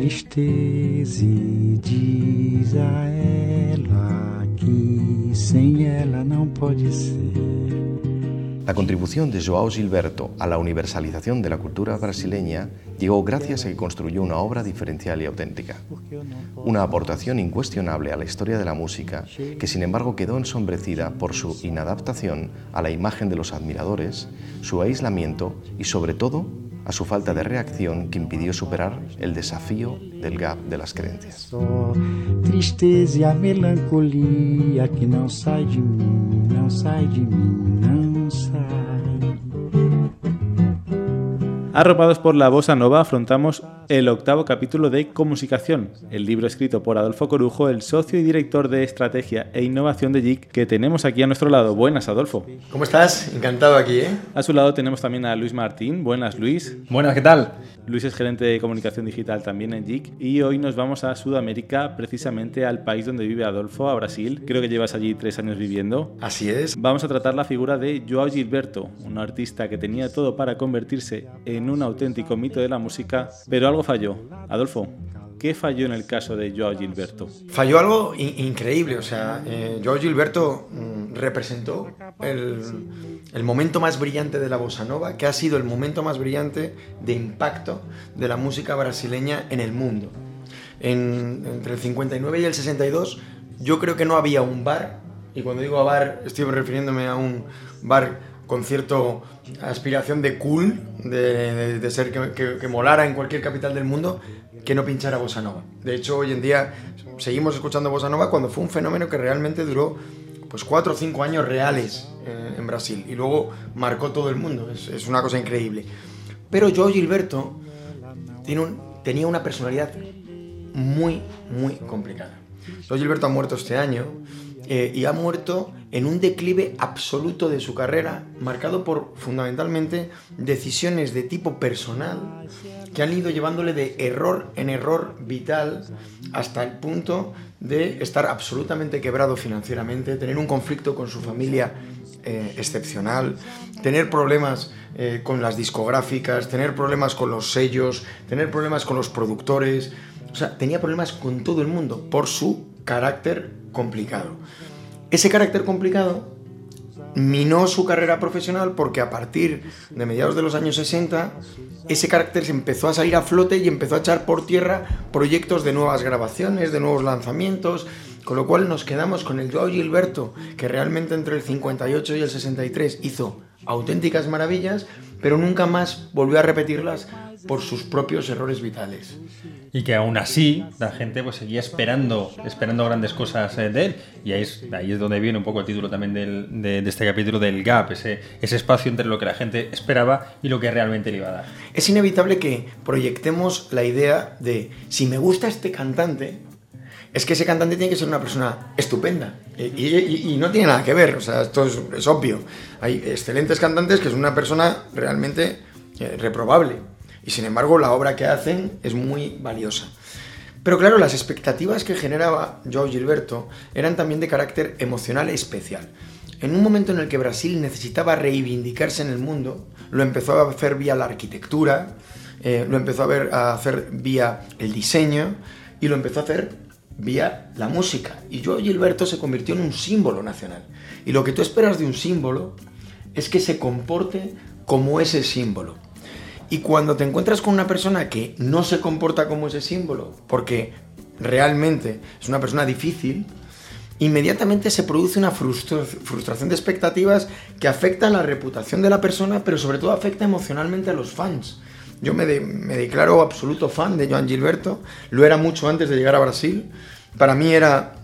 tristeza e diz a ela que sem ela não pode ser. La contribución de João Gilberto a la universalización de la cultura brasileña llegó gracias a que construyó una obra diferencial y auténtica. Una aportación incuestionable a la historia de la música que sin embargo quedó ensombrecida por su inadaptación a la imagen de los admiradores, su aislamiento y sobre todo a su falta de reacción que impidió superar el desafío del gap de las creencias. Tristeza e a melancolia que não sai de mim, não sai de mim, não sai. Arropados por la bossa nova, afrontamos el 8º capítulo de Comusicación, el libro escrito por Adolfo Corujo, el socio y director de estrategia e innovación de JIC, que tenemos aquí a nuestro lado. Buenas, Adolfo. ¿Cómo estás? Encantado aquí, ¿eh? A su lado tenemos también a Luis Martín. Buenas, Luis. Buenas, ¿qué tal? Luis es gerente de comunicación digital también en JIC y hoy nos vamos a Sudamérica, precisamente al país donde vive Adolfo, a Brasil. Creo que llevas allí 3 años viviendo. Así es. Vamos a tratar la figura de João Gilberto, un artista que tenía todo para convertirse en un auténtico mito de la música, pero algo falló. Adolfo, ¿qué falló en el caso de João Gilberto? Falló algo increíble, o sea, João Gilberto representó el momento más brillante de la bossa nova, que ha sido el momento más brillante de impacto de la música brasileña en el mundo. Entre el 59 y el 62 yo creo que no había un bar, y cuando digo bar estoy refiriéndome a un bar con cierta aspiración de cool, de ser que molara en cualquier capital del mundo, que no pinchara bossa nova. De hecho, hoy en día seguimos escuchando bossa nova cuando fue un fenómeno que realmente duró pues 4 o 5 años reales en Brasil y luego marcó todo el mundo. Es una cosa increíble. Pero João Gilberto tenía una personalidad muy, muy complicada. João Gilberto ha muerto este año y ha muerto en un declive absoluto de su carrera, marcado por fundamentalmente decisiones de tipo personal que han ido llevándole de error en error vital hasta el punto de estar absolutamente quebrado financieramente, tener un conflicto con su familia excepcional, tener problemas con las discográficas, tener problemas con los sellos, tener problemas con los productores. O sea, tenía problemas con todo el mundo por su carácter complicado. Ese carácter complicado minó su carrera profesional porque a partir de mediados de los años 60 ese carácter se empezó a salir a flote y empezó a echar por tierra proyectos de nuevas grabaciones, de nuevos lanzamientos, con lo cual nos quedamos con el João Gilberto, que realmente entre el 58 y el 63 hizo auténticas maravillas, pero nunca más volvió a repetirlas por sus propios errores vitales. Y que aún así la gente pues seguía esperando grandes cosas de él. Y ahí es donde viene un poco el título también de este capítulo, del gap, ese espacio entre lo que la gente esperaba y lo que realmente le iba a dar. Es inevitable que proyectemos la idea de, si me gusta este cantante, es que ese cantante tiene que ser una persona estupenda. Y no tiene nada que ver, o sea, esto es obvio. Hay excelentes cantantes que son una persona realmente reprobable. Y sin embargo la obra que hacen es muy valiosa. Pero claro, las expectativas que generaba João Gilberto eran también de carácter emocional e especial. En un momento en el que Brasil necesitaba reivindicarse en el mundo, lo empezó a hacer vía la arquitectura, lo empezó a hacer vía el diseño y lo empezó a hacer vía la música. Y João Gilberto se convirtió en un símbolo nacional. Y lo que tú esperas de un símbolo es que se comporte como ese símbolo. Y cuando te encuentras con una persona que no se comporta como ese símbolo, porque realmente es una persona difícil, inmediatamente se produce una frustración de expectativas que afecta a la reputación de la persona, pero sobre todo afecta emocionalmente a los fans. Yo me declaro absoluto fan de João Gilberto, lo era mucho antes de llegar a Brasil. Para mí era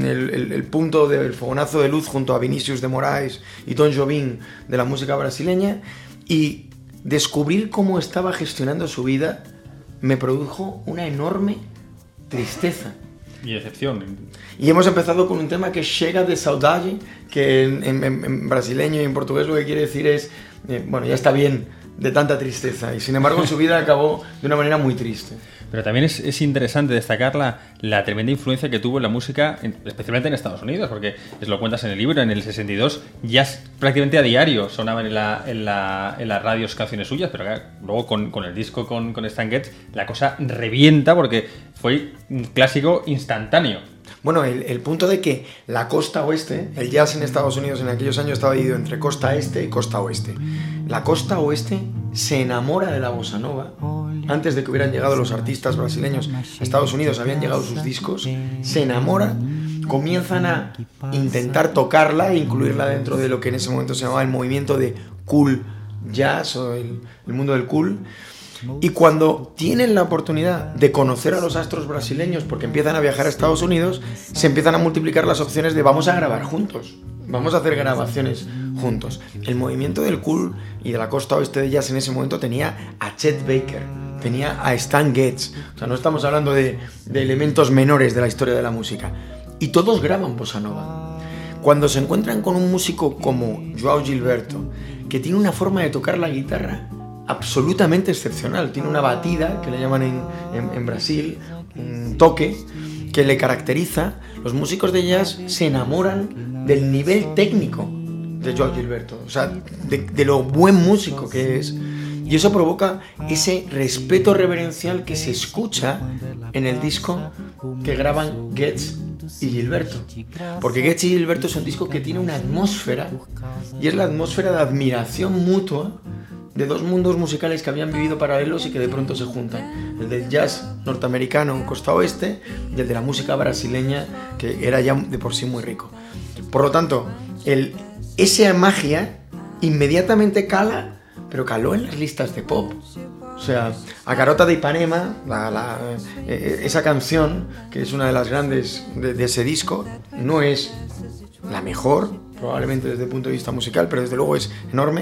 el punto del fogonazo de luz junto a Vinícius de Moraes y Tom Jobim de la música brasileña, y descubrir cómo estaba gestionando su vida me produjo una enorme tristeza. Y decepción. Y hemos empezado con un tema que es Chega de Saudade, que en brasileño y en portugués lo que quiere decir es, bueno, ya está bien de tanta tristeza. Y sin embargo su vida acabó de una manera muy triste. Pero también es interesante destacar la tremenda influencia que tuvo en la música, especialmente en Estados Unidos, porque lo cuentas en el libro, en el 62 ya prácticamente a diario sonaban en las radios canciones suyas, pero luego con el disco con Stan Getz la cosa revienta porque fue un clásico instantáneo. Bueno, el punto de que la costa oeste, el jazz en Estados Unidos en aquellos años estaba dividido entre costa este y costa oeste. La costa oeste se enamora de la bossa nova. Antes de que hubieran llegado los artistas brasileños a Estados Unidos, habían llegado sus discos, se enamoran, comienzan a intentar tocarla e incluirla dentro de lo que en ese momento se llamaba el movimiento de cool jazz o el mundo del cool. Y cuando tienen la oportunidad de conocer a los astros brasileños porque empiezan a viajar a Estados Unidos, se empiezan a multiplicar las opciones de vamos a grabar juntos, vamos a hacer grabaciones juntos. El movimiento del cool y de la costa oeste de jazz en ese momento tenía a Chet Baker, tenía a Stan Getz, o sea, no estamos hablando de elementos menores de la historia de la música. Y todos graban bossa nova. Cuando se encuentran con un músico como João Gilberto, que tiene una forma de tocar la guitarra absolutamente excepcional, tiene una batida que le llaman en Brasil, un toque que le caracteriza, los músicos de jazz se enamoran del nivel técnico de João Gilberto, o sea, de lo buen músico que es, y eso provoca ese respeto reverencial que se escucha en el disco que graban Getz y Gilberto, porque Getz y Gilberto es un disco que tiene una atmósfera, y es la atmósfera de admiración mutua de dos mundos musicales que habían vivido paralelos y que de pronto se juntan. El del jazz norteamericano, costa oeste, y el de la música brasileña, que era ya de por sí muy rico. Por lo tanto, esa magia inmediatamente cala, pero caló en las listas de pop. O sea, A Garota de Ipanema, esa canción, que es una de las grandes de ese disco, no es la mejor, probablemente desde el punto de vista musical, pero desde luego es enorme.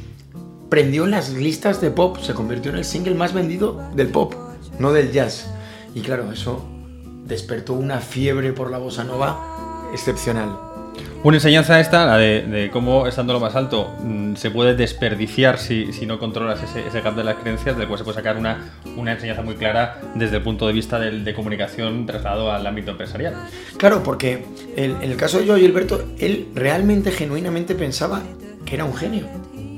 Prendió en las listas de pop, se convirtió en el single más vendido del pop, no del jazz. Y claro, eso despertó una fiebre por la bossa nova excepcional. Una enseñanza esta, la de cómo, estando lo más alto, se puede desperdiciar si no controlas ese gap de las creencias, del cual se puede sacar una enseñanza muy clara desde el punto de vista de comunicación trasladado al ámbito empresarial. Claro, porque en el caso de João Gilberto, él realmente, genuinamente pensaba que era un genio.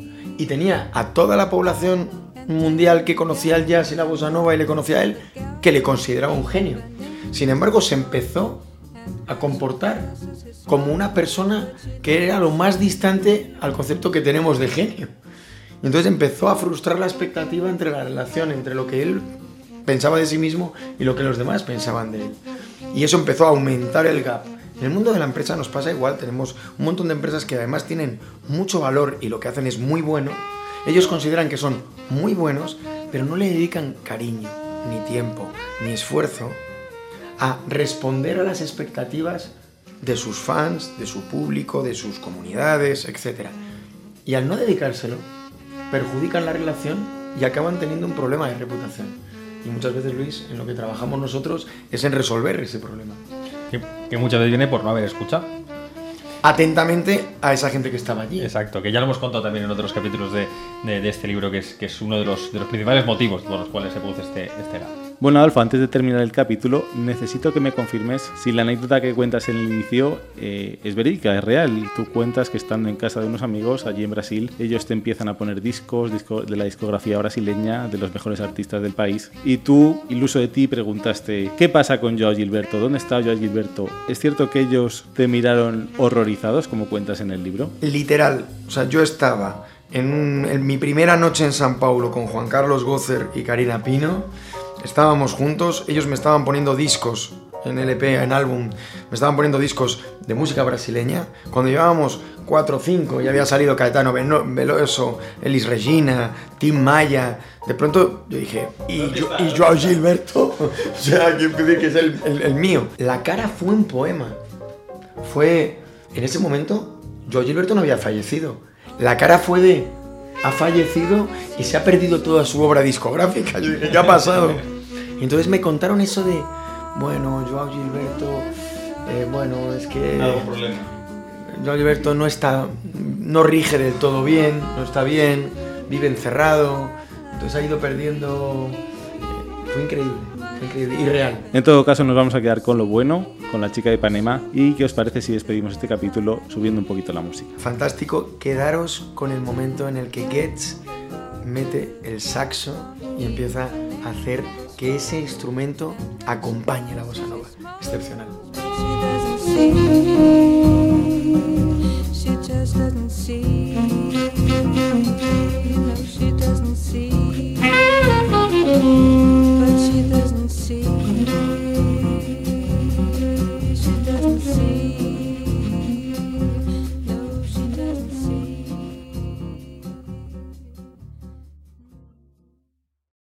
Y tenía a toda la población mundial que conocía el jazz y la bossa nova y le conocía a él, que le consideraba un genio. Sin embargo, se empezó a comportar como una persona que era lo más distante al concepto que tenemos de genio. Y entonces empezó a frustrar la expectativa entre la relación entre lo que él pensaba de sí mismo y lo que los demás pensaban de él. Y eso empezó a aumentar el gap. En el mundo de la empresa nos pasa igual, tenemos un montón de empresas que además tienen mucho valor y lo que hacen es muy bueno. Ellos consideran que son muy buenos, pero no le dedican cariño, ni tiempo, ni esfuerzo a responder a las expectativas de sus fans, de su público, de sus comunidades, etc. Y al no dedicárselo, perjudican la relación y acaban teniendo un problema de reputación. Y muchas veces, Luis, en lo que trabajamos nosotros es en resolver ese problema. Que muchas veces viene por no haber escuchado atentamente a esa gente que estaba allí. Exacto, que ya lo hemos contado también en otros capítulos de este libro, que es uno de los principales motivos por los cuales se produce este gap. Bueno, Adolfo, antes de terminar el capítulo, necesito que me confirmes si la anécdota que cuentas en el inicio es verídica, es real. Tú cuentas que estando en casa de unos amigos allí en Brasil, ellos te empiezan a poner discos de la discografía brasileña, de los mejores artistas del país, y tú, iluso de ti, preguntaste: ¿qué pasa con João Gilberto? ¿Dónde está João Gilberto? ¿Es cierto que ellos te miraron horrorizados, como cuentas en el libro? Literal, o sea, yo estaba en mi primera noche en San Paulo con Juan Carlos Gócer y Karina Pino. Estábamos juntos, ellos me estaban poniendo discos en LP, en álbum, me estaban poniendo discos de música brasileña. Cuando llevábamos 4 o 5 y había salido Caetano Veloso, Elis Regina, Tim Maya, de pronto yo dije, ¿y João Gilberto? O sea, que es el mío. La cara fue un poema. Fue, en ese momento, João Gilberto no había fallecido. La cara fue de: ha fallecido y se ha perdido toda su obra discográfica. Yo dije, ¿qué ha pasado? Y entonces me contaron eso de: bueno, João Gilberto, bueno, es que João Gilberto no rige del todo bien, no está bien, vive encerrado, entonces ha ido perdiendo. Fue increíble y real. En todo caso, nos vamos a quedar con lo bueno, con La chica de Ipanema. ¿Y qué os parece si despedimos este capítulo subiendo un poquito la música? Fantástico, quedaros con el momento en el que Getz mete el saxo y empieza a hacer que ese instrumento acompañe la bossa nova. Excepcional. She just doesn't see.